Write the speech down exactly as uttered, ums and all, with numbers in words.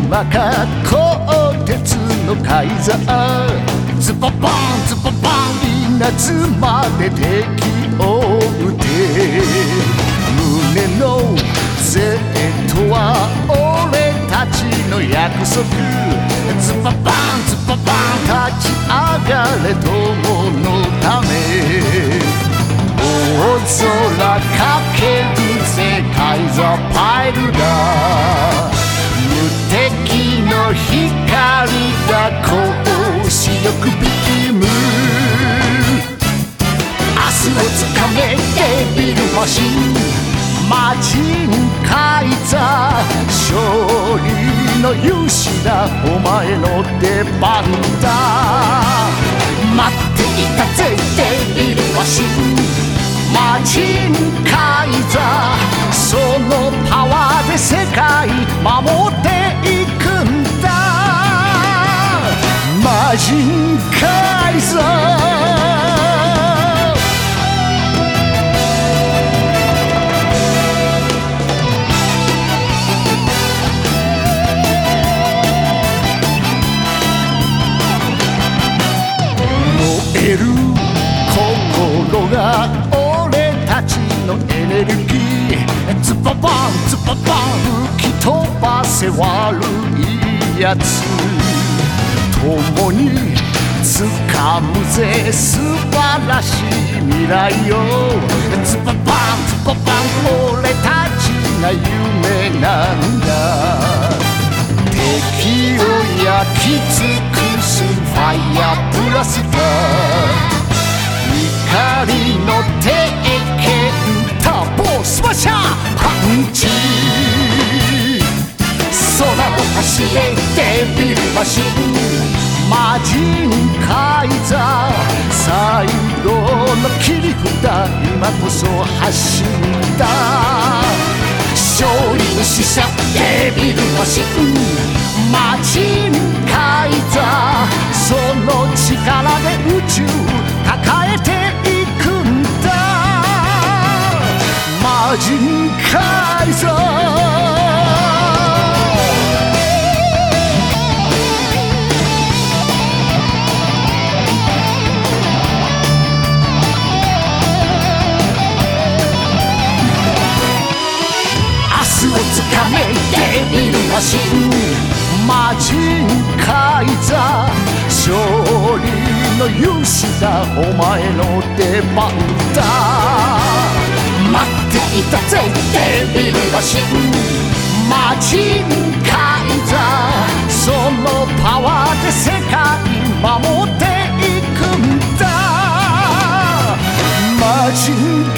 今か鋼鉄のカイザーズポポンズポポン稲妻で敵を撃て胸の生徒は俺たちの約束ズポポンズポポン立ち上がれ友のため大空かけるぜカイザーパイルだ無敵の光がこしよくビーム明日をつかめデビルマシンマジンカイザー勝利の勇士だお前の出番だ待っていたぜデビルマシンマジンカイザーそのパワーで世界守っていくんだマジンカイザー燃える心が俺たちのエネルギーズババンズババン吹き飛ばせ悪いやつ共に掴むぜ素晴らしい未来をズババンズババン俺たちが夢なんだ敵を焼き尽くすファイヤーブラスター光の鉄拳ターボスマッシャーパンチ空を走れデビルマシンマジンカイザー最後の切り札今こそ走った勝利の使者デビルマシンマジンカイザーその力で宇宙抱えていくんだマジンカイザー明日をつかめデビルマシンマジンカイザー勝利の勇士だお前の出番だ待っていたぜデビルマシンマジンカイザーそのパワーで世界守っていくんだマジン